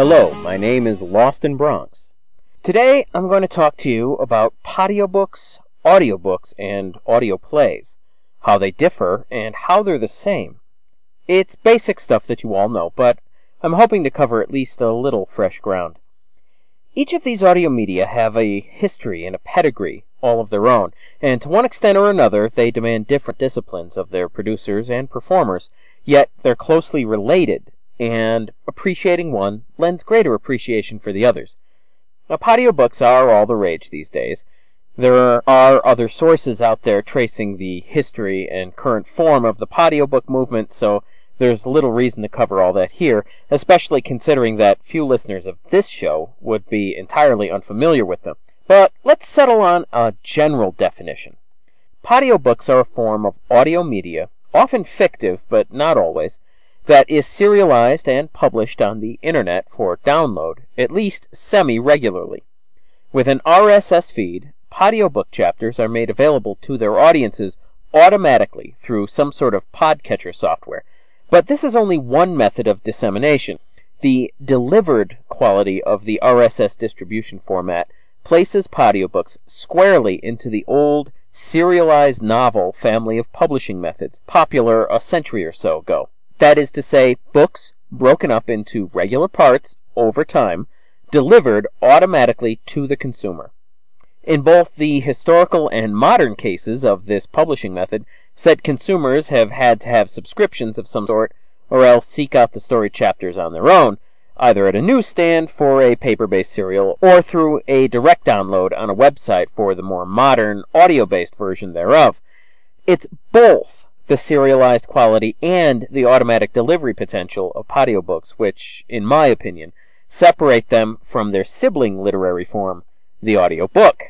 Hello, my name is Lost in Bronx. Today I'm going to talk to you about patiobooks, audiobooks, and audio plays, how they differ, and how they're the same. It's basic stuff that you all know, but I'm hoping to cover at least a little fresh ground. Each of these audio media have a history and a pedigree all of their own, and to one extent or another they demand different disciplines of their producers and performers, yet they're closely related, and appreciating one lends greater appreciation for the others. Now, audiobooks are all the rage these days. There are other sources out there tracing the history and current form of the audiobook movement, so there's little reason to cover all that here, especially considering that few listeners of this show would be entirely unfamiliar with them. But let's settle on a general definition. Audiobooks are a form of audio media, often fictive, but not always, that is serialized and published on the internet for download, at least semi-regularly. With an RSS feed, audiobook chapters are made available to their audiences automatically through some sort of podcatcher software. But this is only one method of dissemination. The delivered quality of the RSS distribution format places audiobooks squarely into the old serialized novel family of publishing methods, popular a century or so ago. That is to say, books broken up into regular parts over time, delivered automatically to the consumer. In both the historical and modern cases of this publishing method, said consumers have had to have subscriptions of some sort, or else seek out the story chapters on their own, either at a newsstand for a paper-based serial, or through a direct download on a website for the more modern, audio-based version thereof. It's both the serialized quality and the automatic delivery potential of audiobooks which, in my opinion, separate them from their sibling literary form, the audiobook.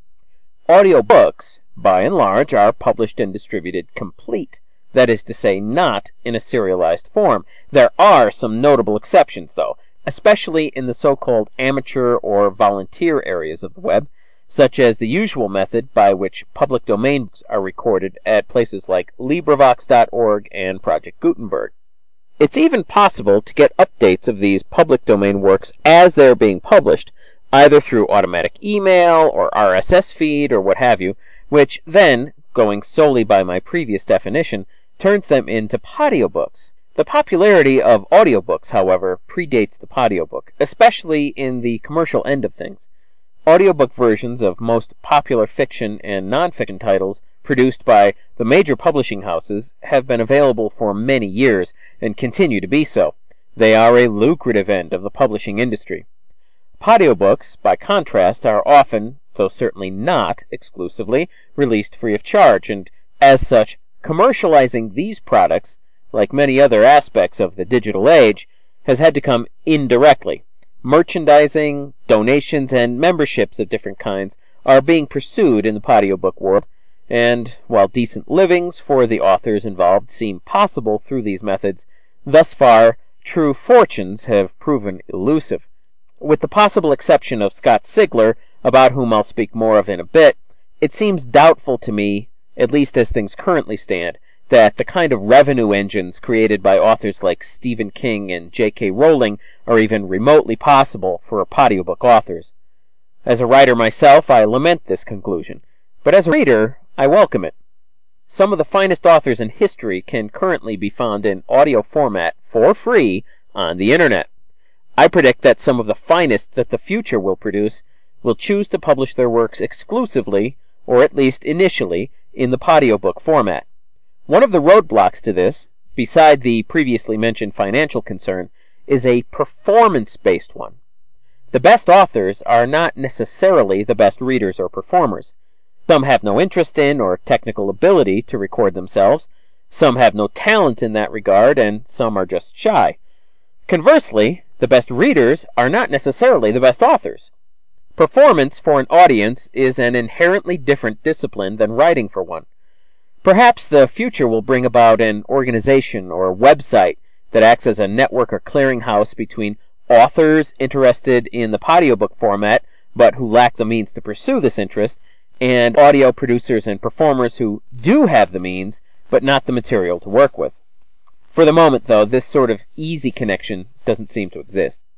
Audiobooks, by and large, are published and distributed complete, that is to say, not in a serialized form. There are some notable exceptions, though, especially in the so-called amateur or volunteer areas of the web, such as the usual method by which public domain books are recorded at places like LibriVox.org and Project Gutenberg. It's even possible to get updates of these public domain works as they're being published, either through automatic email or RSS feed or what have you, which then, going solely by my previous definition, turns them into audiobooks. The popularity of audiobooks, however, predates the audiobook, especially in the commercial end of things. Audiobook versions of most popular fiction and non-fiction titles produced by the major publishing houses have been available for many years and continue to be so. They are a lucrative end of the publishing industry. Audiobooks, by contrast, are often, though certainly not exclusively, released free of charge, and as such, commercializing these products, like many other aspects of the digital age, has had to come indirectly. Merchandising, donations, and memberships of different kinds are being pursued in the audiobook world, and while decent livings for the authors involved seem possible through these methods, thus far true fortunes have proven elusive. With the possible exception of Scott Sigler, about whom I'll speak more of in a bit, it seems doubtful to me, at least as things currently stand, that the kind of revenue engines created by authors like Stephen King and J.K. Rowling are even remotely possible for audiobook authors. As a writer myself, I lament this conclusion, but as a reader, I welcome it. Some of the finest authors in history can currently be found in audio format for free on the internet. I predict that some of the finest that the future will produce will choose to publish their works exclusively, or at least initially, in the audiobook format. One of the roadblocks to this, beside the previously mentioned financial concern, is a performance-based one. The best authors are not necessarily the best readers or performers. Some have no interest in or technical ability to record themselves, some have no talent in that regard, and some are just shy. Conversely, the best readers are not necessarily the best authors. Performance for an audience is an inherently different discipline than writing for one. Perhaps the future will bring about an organization or website that acts as a network or clearinghouse between authors interested in the audiobook format but who lack the means to pursue this interest, and audio producers and performers who do have the means but not the material to work with. For the moment, though, this sort of easy connection doesn't seem to exist.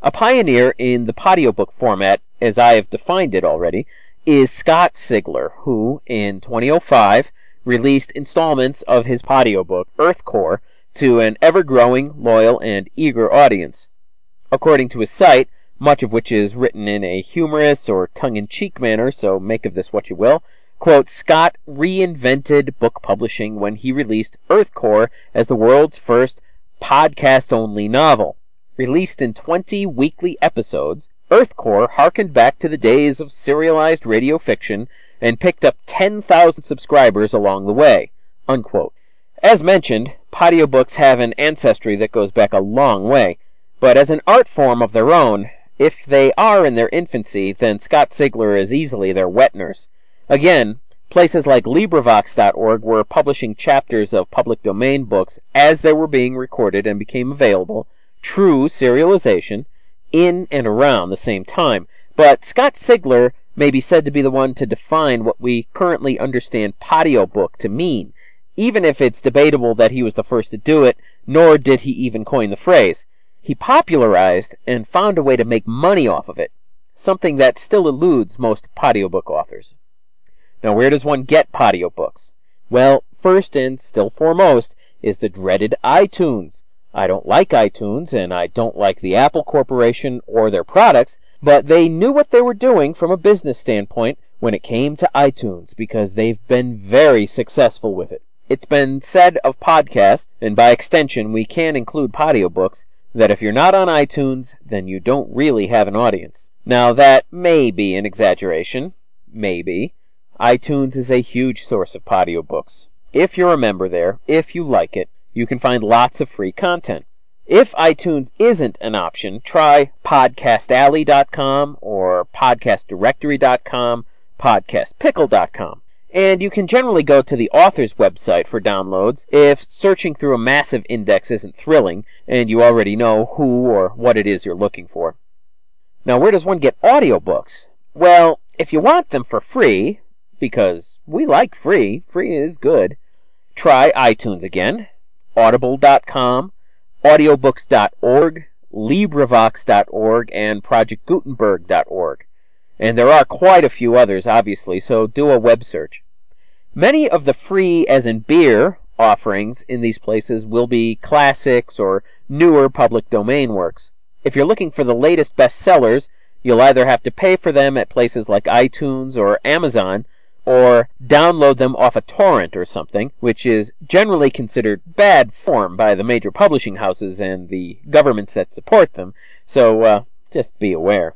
A pioneer in the Podiobook format, as I have defined it already, is Scott Sigler, who, in 2005, released installments of his Podiobook, Earthcore, to an ever-growing, loyal, and eager audience. According to his site, much of which is written in a humorous or tongue-in-cheek manner, so make of this what you will, quote, Scott reinvented book publishing when he released Earthcore as the world's first podcast-only novel. Released in 20 weekly episodes, Earthcore harkened back to the days of serialized radio fiction and picked up 10,000 subscribers along the way, unquote. As mentioned, Podiobooks have an ancestry that goes back a long way, but as an art form of their own, if they are in their infancy, then Scott Sigler is easily their wet nurse. Again, places like LibriVox.org were publishing chapters of public domain books as they were being recorded and became available, true serialization, in and around the same time. But Scott Sigler may be said to be the one to define what we currently understand Podiobook to mean, even if it's debatable that he was the first to do it, nor did he even coin the phrase. He popularized and found a way to make money off of it, something that still eludes most Podiobook authors. Now, where does one get Podiobooks? Well, first and still foremost is the dreaded iTunes. I don't like iTunes, and I don't like the Apple Corporation or their products, but they knew what they were doing from a business standpoint when it came to iTunes, because they've been very successful with it. It's been said of podcasts, and by extension we can include Podiobooks, that if you're not on iTunes, then you don't really have an audience. Now, that may be an exaggeration. Maybe. iTunes is a huge source of Podiobooks. If you're a member there, if you like it, you can find lots of free content. If iTunes isn't an option, try podcastalley.com or podcastdirectory.com, podcastpickle.com. And you can generally go to the author's website for downloads if searching through a massive index isn't thrilling and you already know who or what it is you're looking for. Now, where does one get audiobooks? Well, if you want them for free, because we like free is good, try iTunes again, audible.com, audiobooks.org, LibriVox.org, and ProjectGutenberg.org. And there are quite a few others, obviously, so do a web search. Many of the free, as in beer, offerings in these places will be classics or newer public domain works. If you're looking for the latest bestsellers, you'll either have to pay for them at places like iTunes or Amazon, or download them off a torrent or something, which is generally considered bad form by the major publishing houses and the governments that support them, so just be aware.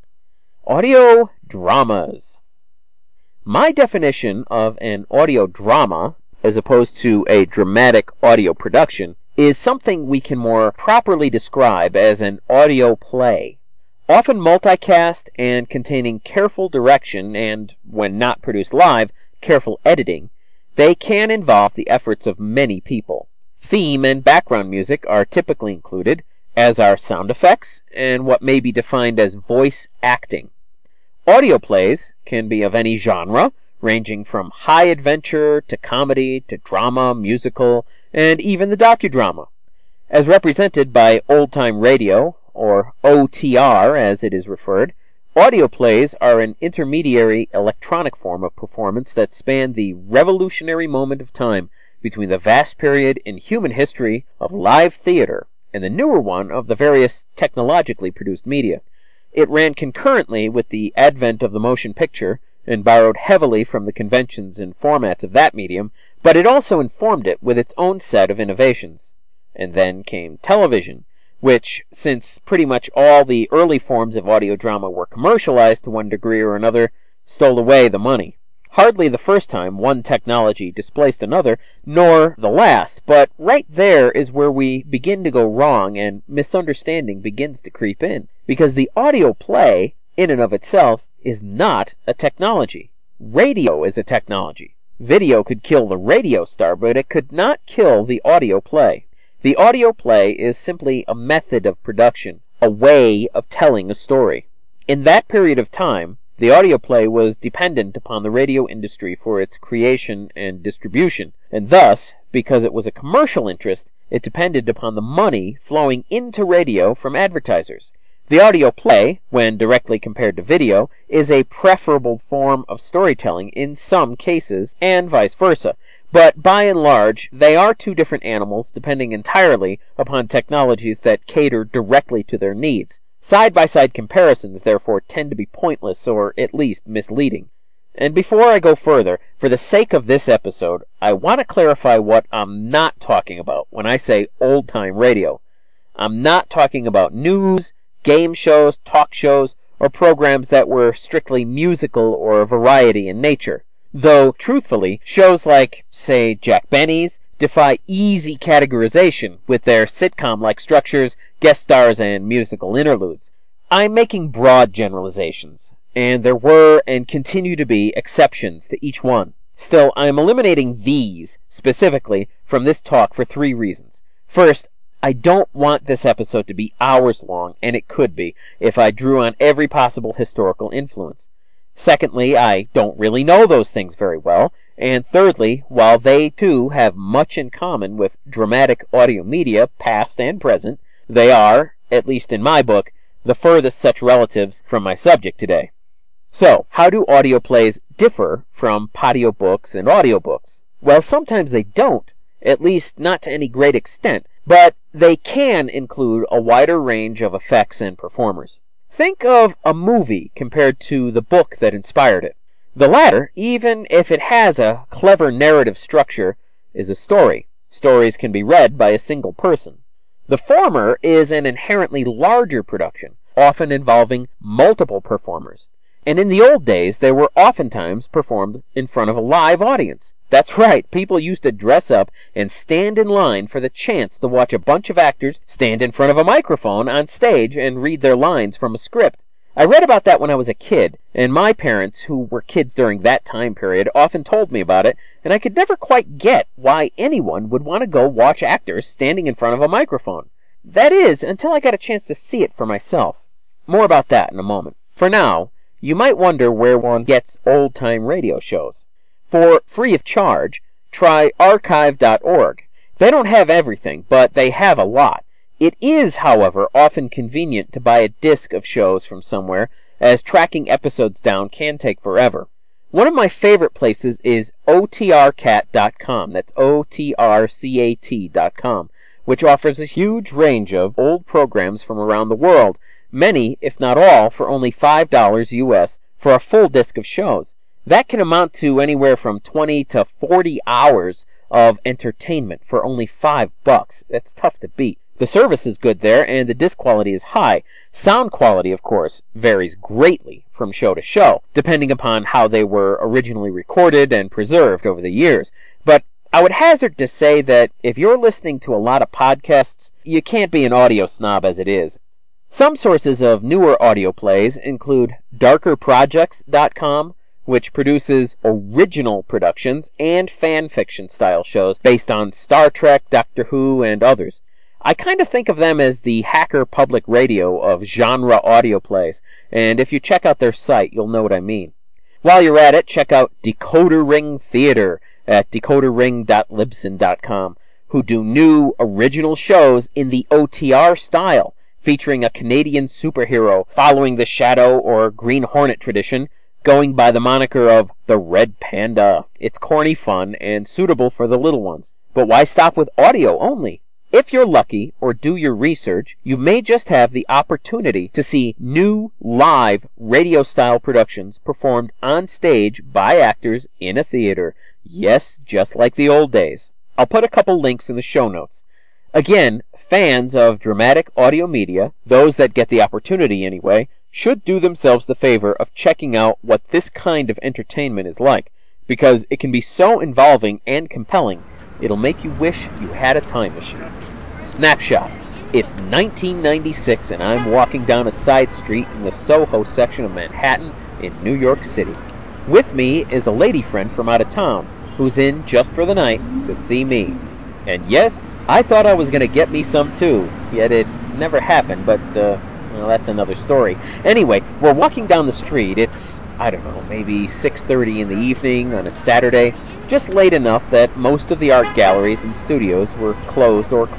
Audio dramas. My definition of an audio drama, as opposed to a dramatic audio production, is something we can more properly describe as an audio play. Often multicast and containing careful direction and, when not produced live, careful editing, they can involve the efforts of many people. Theme and background music are typically included, as are sound effects and what may be defined as voice acting. Audio plays can be of any genre, ranging from high adventure to comedy to drama, musical, and even the docudrama. As represented by old-time radio, or OTR as it is referred, audio plays are an intermediary electronic form of performance that span the revolutionary moment of time between the vast period in human history of live theater and the newer one of the various technologically produced media. It ran concurrently with the advent of the motion picture and borrowed heavily from the conventions and formats of that medium, but it also informed it with its own set of innovations. And then came television, which, since pretty much all the early forms of audio drama were commercialized to one degree or another, stole away the money. Hardly the first time one technology displaced another, nor the last, but right there is where we begin to go wrong and misunderstanding begins to creep in. Because the audio play, in and of itself, is not a technology. Radio is a technology. Video could kill the radio star, but it could not kill the audio play. The audio play is simply a method of production, a way of telling a story. In that period of time, the audio play was dependent upon the radio industry for its creation and distribution, and thus, because it was a commercial interest, it depended upon the money flowing into radio from advertisers. The audio play, when directly compared to video, is a preferable form of storytelling in some cases, and vice versa. But by and large, they are two different animals depending entirely upon technologies that cater directly to their needs. Side-by-side comparisons, therefore, tend to be pointless or at least misleading. And before I go further, for the sake of this episode, I want to clarify what I'm not talking about when I say old-time radio. I'm not talking about news, game shows, talk shows, or programs that were strictly musical or variety in nature. Though, truthfully, shows like, say, Jack Benny's defy easy categorization with their sitcom-like structures, guest stars, and musical interludes. I'm making broad generalizations, and there were and continue to be exceptions to each one. Still, I am eliminating these, specifically, from this talk for 3 reasons. First, I don't want this episode to be hours long, and it could be, if I drew on every possible historical influence. Secondly, I don't really know those things very well. And thirdly, while they too have much in common with dramatic audio media, past and present, they are, at least in my book, the furthest such relatives from my subject today. So, how do audio plays differ from patio books and audiobooks? Well, sometimes they don't, at least not to any great extent, but they can include a wider range of effects and performers. Think of a movie compared to the book that inspired it. The latter, even if it has a clever narrative structure, is a story. Stories can be read by a single person. The former is an inherently larger production, often involving multiple performers. And in the old days, they were oftentimes performed in front of a live audience. That's right, people used to dress up and stand in line for the chance to watch a bunch of actors stand in front of a microphone on stage and read their lines from a script. I read about that when I was a kid, and my parents, who were kids during that time period, often told me about it, and I could never quite get why anyone would want to go watch actors standing in front of a microphone. That is, until I got a chance to see it for myself. More about that in a moment. For now, you might wonder where one gets old-time radio shows. For free of charge, try archive.org. They don't have everything, but they have a lot. It is, however, often convenient to buy a disc of shows from somewhere, as tracking episodes down can take forever. One of my favorite places is otrcat.com. That's otrcat.com, which offers a huge range of old programs from around the world, many, if not all, for only $5 US for a full disc of shows. That can amount to anywhere from 20 to 40 hours of entertainment for only $5. That's tough to beat. The service is good there, and the disc quality is high. Sound quality, of course, varies greatly from show to show, depending upon how they were originally recorded and preserved over the years. But I would hazard to say that if you're listening to a lot of podcasts, you can't be an audio snob as it is. Some sources of newer audio plays include darkerprojects.com, which produces original productions and fan fiction style shows based on Star Trek, Doctor Who, and others. I kind of think of them as the hacker public radio of genre audio plays, and if you check out their site, you'll know what I mean. While you're at it, check out Decoder Ring Theater at decoderring.libsyn.com, who do new, original shows in the OTR style, featuring a Canadian superhero following the Shadow or Green Hornet tradition, going by the moniker of the Red Panda. It's corny fun and suitable for the little ones. But why stop with audio only? If you're lucky or do your research, you may just have the opportunity to see new, live, radio-style productions performed on stage by actors in a theater. Yes, just like the old days. I'll put a couple links in the show notes. Again, fans of dramatic audio media, those that get the opportunity anyway, should do themselves the favor of checking out what this kind of entertainment is like, because it can be so involving and compelling, it'll make you wish you had a time machine. Snapshot. It's 1996 and I'm walking down a side street in the Soho section of Manhattan in New York City. With me is a lady friend from out of town who's in just for the night to see me. And yes, I thought I was going to get me some too, yet it never happened, but well, that's another story. Anyway, we're walking down the street. It's, I don't know, maybe 6:30 in the evening on a Saturday, just late enough that most of the art galleries and studios were closed or closing.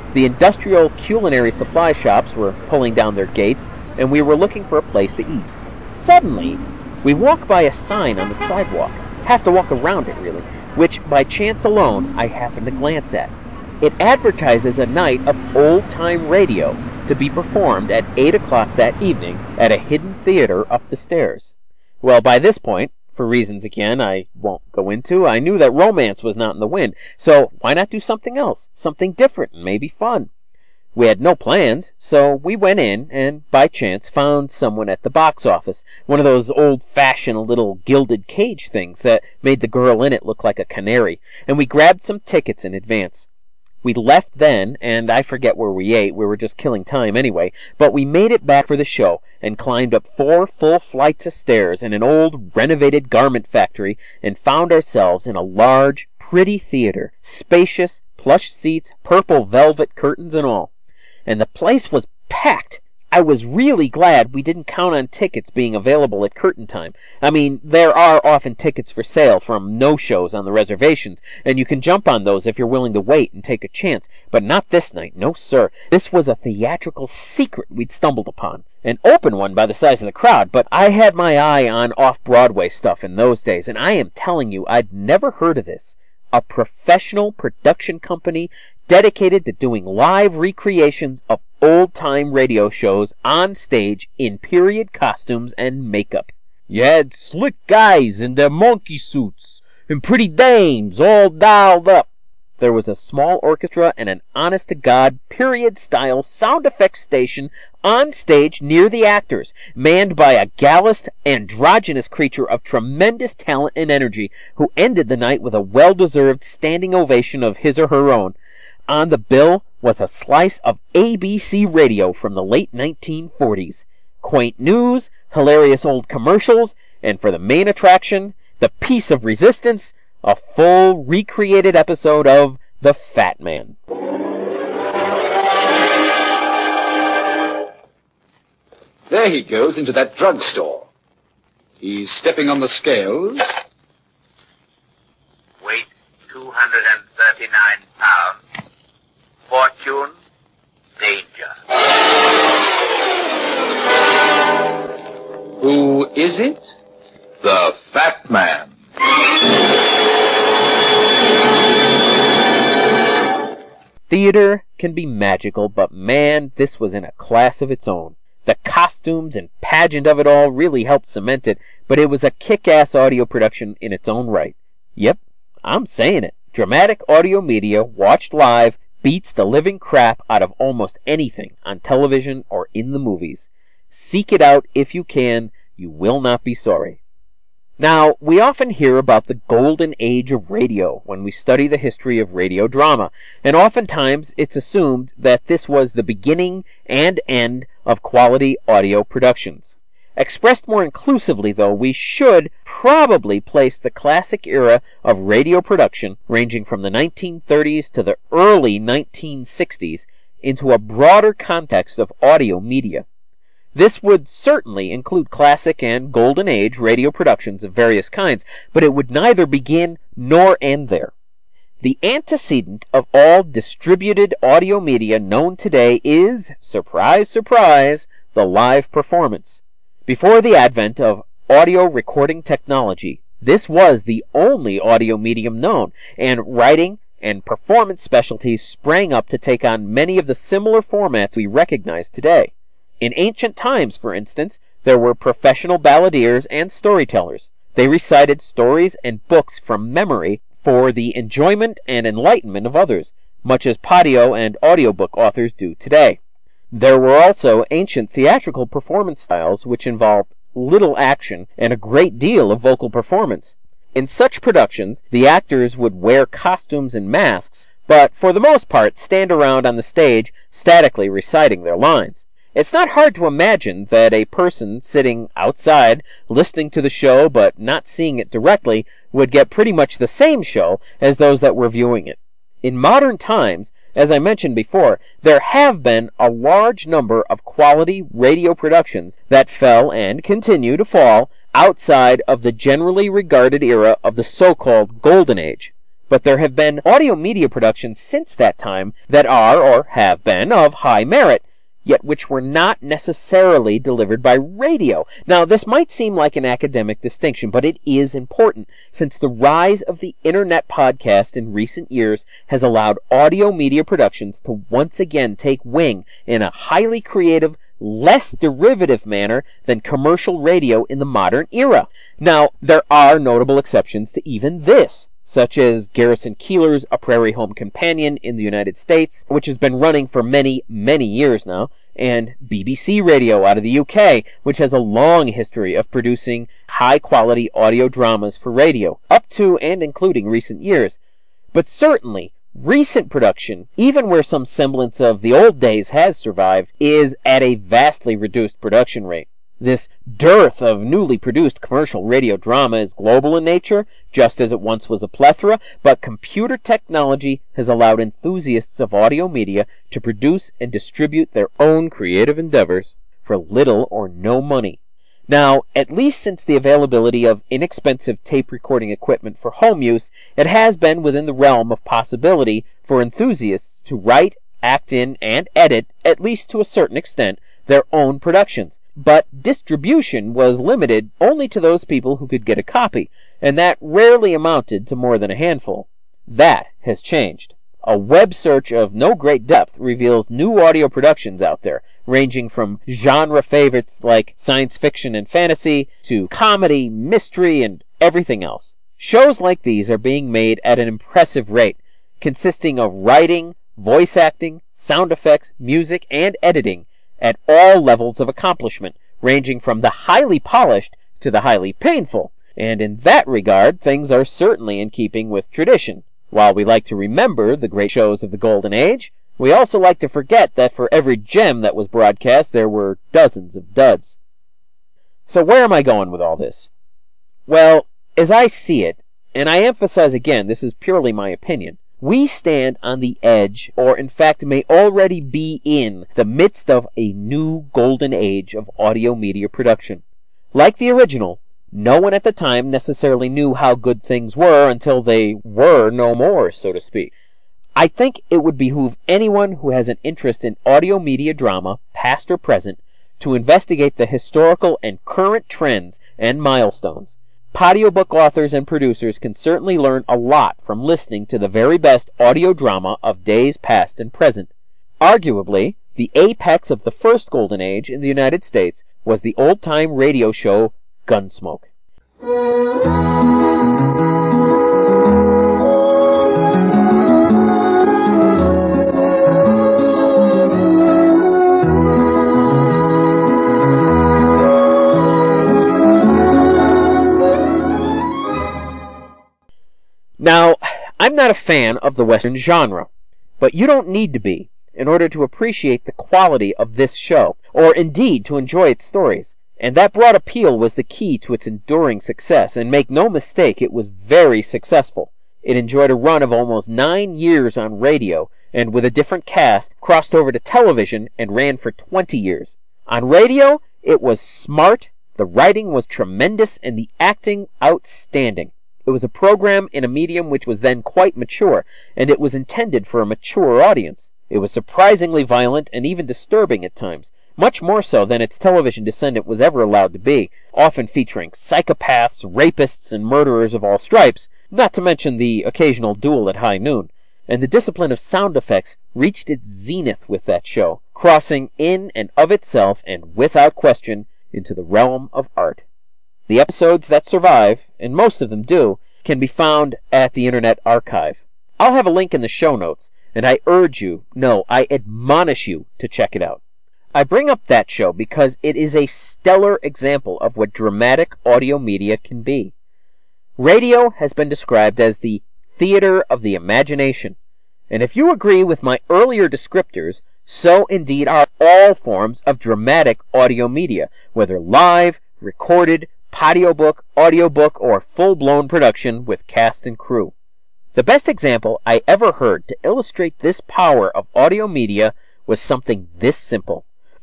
The industrial culinary supply shops were pulling down their gates, and we were looking for a place to eat. Suddenly, we walk by a sign on the sidewalk. Have to walk around it, really, which, by chance alone, I happen to glance at. It advertises a night of old-time radio to be performed at 8 o'clock that evening at a hidden theater up the stairs. Well, by this point, for reasons again I won't go into, I knew that romance was not in the wind, so why not do something else, something different and maybe fun? We had no plans, so we went in and, by chance, found someone at the box office, one of those old-fashioned little gilded cage things that made the girl in it look like a canary, and we grabbed some tickets in advance. We left then, and I forget where we ate, we were just killing time anyway, but we made it back for the show and climbed up 4 full flights of stairs in an old renovated garment factory and found ourselves in a large, pretty theater, spacious, plush seats, purple velvet curtains and all. And the place was packed. I was really glad we didn't count on tickets being available at curtain time. I mean, there are often tickets for sale from no-shows on the reservations, and you can jump on those if you're willing to wait and take a chance. But not this night, no sir. This was a theatrical secret we'd stumbled upon. An open one by the size of the crowd, but I had my eye on off-Broadway stuff in those days, and I am telling you, I'd never heard of this. A professional production company dedicated to doing live recreations of old-time radio shows on stage in period costumes and makeup. You had slick guys in their monkey suits, and pretty dames all dolled up. There was a small orchestra and an honest-to-God, period-style sound effects station on stage near the actors, manned by a gallus, androgynous creature of tremendous talent and energy, who ended the night with a well-deserved standing ovation of his or her own. On the bill was a slice of ABC radio from the late 1940s. Quaint news, hilarious old commercials, and for the main attraction, the piece of resistance, a full recreated episode of The Fat Man. There he goes into that drugstore. He's stepping on the scales. Weight 239 pounds. Fortune, danger. Who is it? The Fat Man. Theater can be magical, but man, this was in a class of its own. The costumes and pageant of it all really helped cement it, but it was a kick-ass audio production in its own right. Yep, I'm saying it. Dramatic audio media, watched live, beats the living crap out of almost anything on television or in the movies. Seek it out if you can. You will not be sorry. Now, we often hear about the golden age of radio when we study the history of radio drama, and oftentimes it's assumed that this was the beginning and end of quality audio productions. Expressed more inclusively, though, we should probably place the classic era of radio production, ranging from the 1930s to the early 1960s, into a broader context of audio media. This would certainly include classic and golden age radio productions of various kinds, but it would neither begin nor end there. The antecedent of all distributed audio media known today is, surprise, surprise, the live performance. Before the advent of audio recording technology, this was the only audio medium known, and writing and performance specialties sprang up to take on many of the similar formats we recognize today. In ancient times, for instance, there were professional balladeers and storytellers. They recited stories and books from memory for the enjoyment and enlightenment of others, much as patio and audiobook authors do today. There were also ancient theatrical performance styles which involved little action and a great deal of vocal performance. In such productions, the actors would wear costumes and masks, but for the most part stand around on the stage statically reciting their lines. It's not hard to imagine that a person sitting outside listening to the show but not seeing it directly would get pretty much the same show as those that were viewing it. In modern times, as I mentioned before, there have been a large number of quality radio productions that fell and continue to fall outside of the generally regarded era of the so-called Golden Age. But there have been audio media productions since that time that are, or have been, of high merit, yet which were not necessarily delivered by radio. Now, this might seem like an academic distinction, but it is important, since the rise of the internet podcast in recent years has allowed audio media productions to once again take wing in a highly creative, less derivative manner than commercial radio in the modern era. Now, there are notable exceptions to even this, such as Garrison Keillor's A Prairie Home Companion in the United States, which has been running for many, many years now, and BBC Radio out of the UK, which has a long history of producing high-quality audio dramas for radio, up to and including recent years. But certainly, recent production, even where some semblance of the old days has survived, is at a vastly reduced production rate. This dearth of newly produced commercial radio drama is global in nature, just as it once was a plethora, but computer technology has allowed enthusiasts of audio media to produce and distribute their own creative endeavors for little or no money. Now, at least since the availability of inexpensive tape recording equipment for home use, it has been within the realm of possibility for enthusiasts to write, act in, and edit, at least to a certain extent, their own productions. But distribution was limited only to those people who could get a copy, and that rarely amounted to more than a handful. That has changed. A web search of no great depth reveals new audio productions out there, ranging from genre favorites like science fiction and fantasy to comedy, mystery, and everything else. Shows like these are being made at an impressive rate, consisting of writing, voice acting, sound effects, music, and editing at all levels of accomplishment, ranging from the highly polished to the highly painful. And in that regard, things are certainly in keeping with tradition. While we like to remember the great shows of the Golden Age, we also like to forget that for every gem that was broadcast, there were dozens of duds. So where am I going with all this? Well, as I see it, and I emphasize again, this is purely my opinion, we stand on the edge, or in fact may already be in the midst of a new golden age of audio media production. Like the original, no one at the time necessarily knew how good things were until they were no more, so to speak. I think it would behoove anyone who has an interest in audio media drama, past or present, to investigate the historical and current trends and milestones. Audiobook authors and producers can certainly learn a lot from listening to the very best audio drama of days past and present. Arguably, the apex of the first golden age in the United States was the old-time radio show Gunsmoke. Now, I'm not a fan of the Western genre, but you don't need to be in order to appreciate the quality of this show, or indeed to enjoy its stories. And that broad appeal was the key to its enduring success, and make no mistake, it was very successful. It enjoyed a run of almost 9 years on radio, and with a different cast, crossed over to television and ran for 20 years. On radio, it was smart, the writing was tremendous, and the acting outstanding. It was a program in a medium which was then quite mature, and it was intended for a mature audience. It was surprisingly violent and even disturbing at times, much more so than its television descendant was ever allowed to be, often featuring psychopaths, rapists, and murderers of all stripes, not to mention the occasional duel at high noon. And the discipline of sound effects reached its zenith with that show, crossing in and of itself, and without question, into the realm of art. The episodes that survive, and most of them do, can be found at the Internet Archive. I'll have a link in the show notes, and I urge you, no, I admonish you to check it out. I bring up that show because it is a stellar example of what dramatic audio media can be. Radio has been described as the theater of the imagination, and if you agree with my earlier descriptors, so indeed are all forms of dramatic audio media, whether live, recorded, audiobook, or full-blown production with cast and crew. The best example I ever heard to illustrate this power of audio media was something this simple.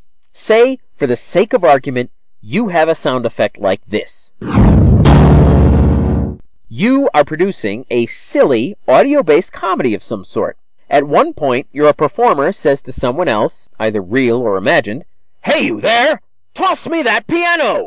Say, for the sake of argument, you have a sound effect like this. You are producing a silly, audio-based comedy of some sort. At one point, your performer says to someone else, either real or imagined, "Hey, you there! Toss me that piano!"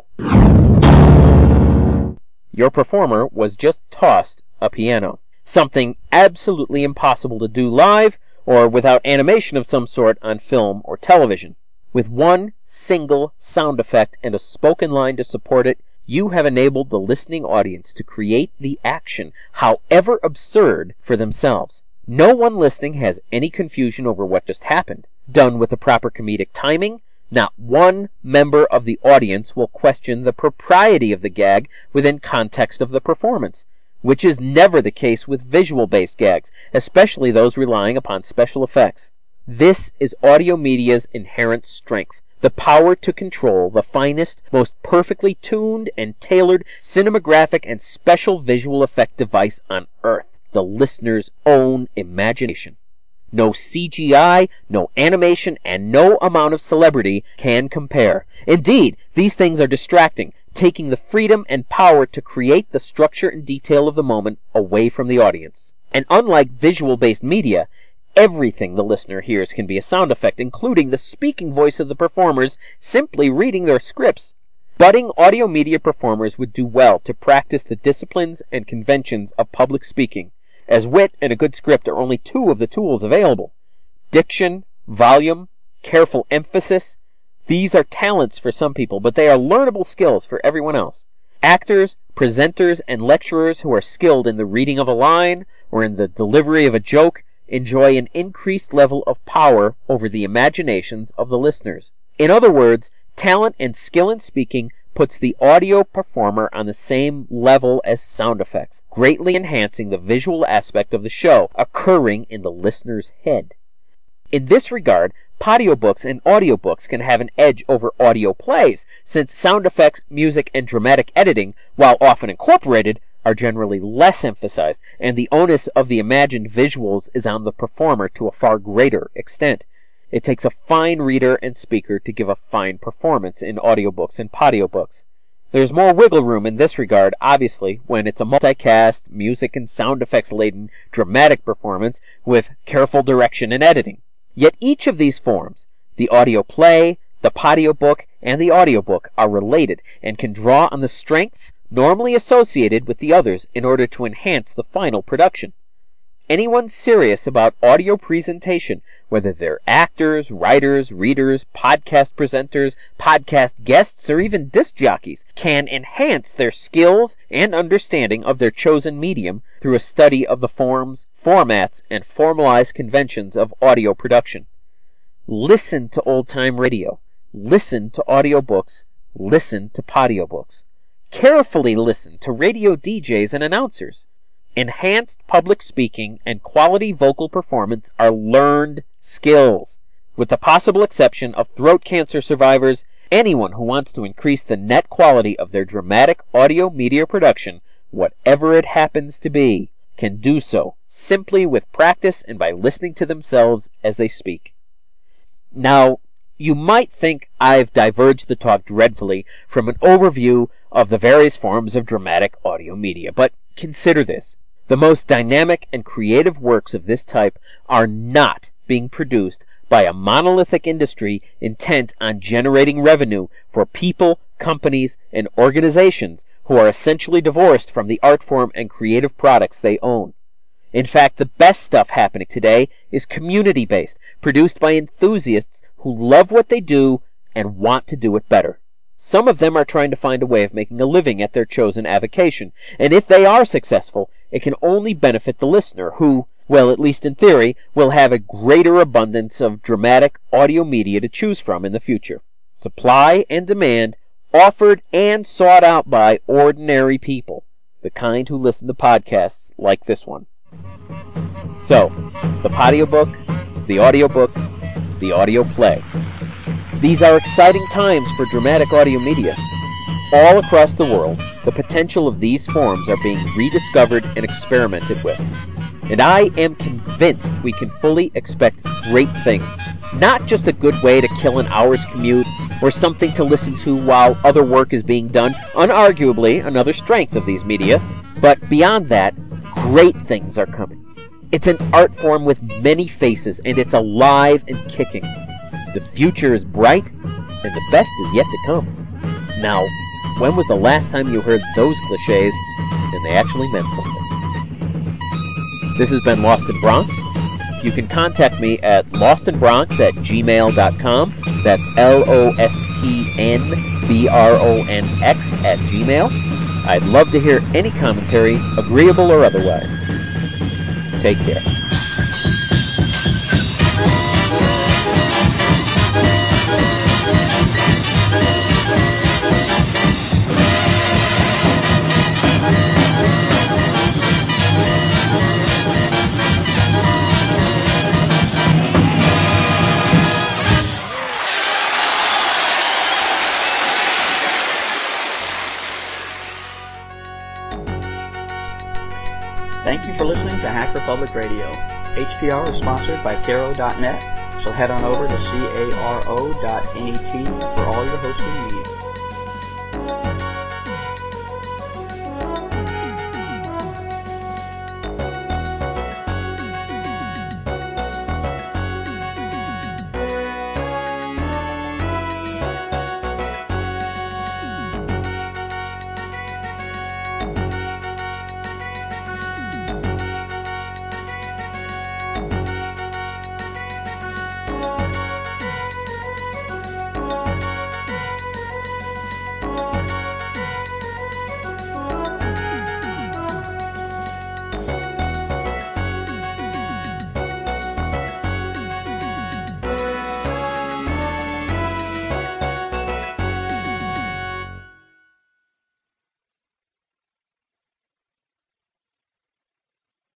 Your performer was just tossed a piano. Something absolutely impossible to do live or without animation of some sort on film or television. With one single sound effect and a spoken line to support it, you have enabled the listening audience to create the action, however absurd, for themselves. No one listening has any confusion over what just happened. Done with the proper comedic timing, not one member of the audience will question the propriety of the gag within context of the performance, which is never the case with visual-based gags, especially those relying upon special effects. This is audio media's inherent strength, the power to control the finest, most perfectly tuned and tailored cinematographic and special visual effect device on earth, the listener's own imagination. No CGI, no animation, and no amount of celebrity can compare. Indeed, these things are distracting, taking the freedom and power to create the structure and detail of the moment away from the audience. And unlike visual-based media, everything the listener hears can be a sound effect, including the speaking voice of the performers simply reading their scripts. Budding audio media performers would do well to practice the disciplines and conventions of public speaking, as wit and a good script are only two of the tools available. Diction, volume, careful emphasis, these are talents for some people, but they are learnable skills for everyone else. Actors, presenters, and lecturers who are skilled in the reading of a line or in the delivery of a joke enjoy an increased level of power over the imaginations of the listeners. In other words, talent and skill in speaking puts the audio performer on the same level as sound effects, greatly enhancing the visual aspect of the show occurring in the listener's head. In this regard, podiobooks and audiobooks can have an edge over audio plays, since sound effects, music, and dramatic editing, while often incorporated, are generally less emphasized, and the onus of the imagined visuals is on the performer to a far greater extent. It takes a fine reader and speaker to give a fine performance in audiobooks and podiobooks. There's more wiggle room in this regard, obviously, when it's a multicast, music and sound effects laden, dramatic performance with careful direction and editing. Yet each of these forms, the audio play, the podiobook, and the audiobook, are related and can draw on the strengths normally associated with the others in order to enhance the final production. Anyone serious about audio presentation, whether they're actors, writers, readers, podcast presenters, podcast guests, or even disc jockeys, can enhance their skills and understanding of their chosen medium through a study of the forms, formats, and formalized conventions of audio production. Listen to old-time radio. Listen to audiobooks. Listen to podiobooks. Carefully listen to radio DJs and announcers. Enhanced public speaking and quality vocal performance are learned skills. With the possible exception of throat cancer survivors, anyone who wants to increase the net quality of their dramatic audio media production, whatever it happens to be, can do so simply with practice and by listening to themselves as they speak. Now, you might think I've diverged the talk dreadfully from an overview of the various forms of dramatic audio media, but consider this. The most dynamic and creative works of this type are not being produced by a monolithic industry intent on generating revenue for people, companies, and organizations who are essentially divorced from the art form and creative products they own. In fact, the best stuff happening today is community-based, produced by enthusiasts who love what they do and want to do it better. Some of them are trying to find a way of making a living at their chosen avocation, and if they are successful, it can only benefit the listener, who, well, at least in theory, will have a greater abundance of dramatic audio media to choose from in the future. Supply and demand, offered and sought out by ordinary people, the kind who listen to podcasts like this one. So, the podiobook, the audiobook, the audio play. These are exciting times for dramatic audio media. All across the world, the potential of these forms are being rediscovered and experimented with. And I am convinced we can fully expect great things. Not just a good way to kill an hour's commute or something to listen to while other work is being done, unarguably another strength of these media, But beyond that, great things are coming. It's an art form with many faces, and it's alive and kicking. The future is bright, and the best is yet to come. Now, when was the last time you heard those cliches, and they actually meant something? This has been Lost in Bronx. You can contact me at lostinbronx@gmail.com. That's LOSTNBRONX@gmail. I'd love to hear any commentary, agreeable or otherwise. Take care. Thank you for listening to Hack Republic Radio. HPR is sponsored by Caro.net, so head on over to caro.net for all your hosting